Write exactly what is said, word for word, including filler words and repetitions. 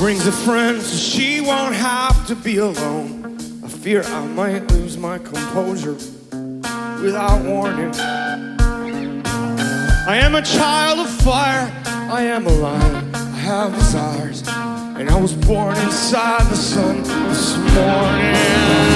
brings a friend so she won't have to be alone. I fear I might lose my composure without warning. I am a child of fire, I am alive, I have desires, and I was born inside the sun this morning.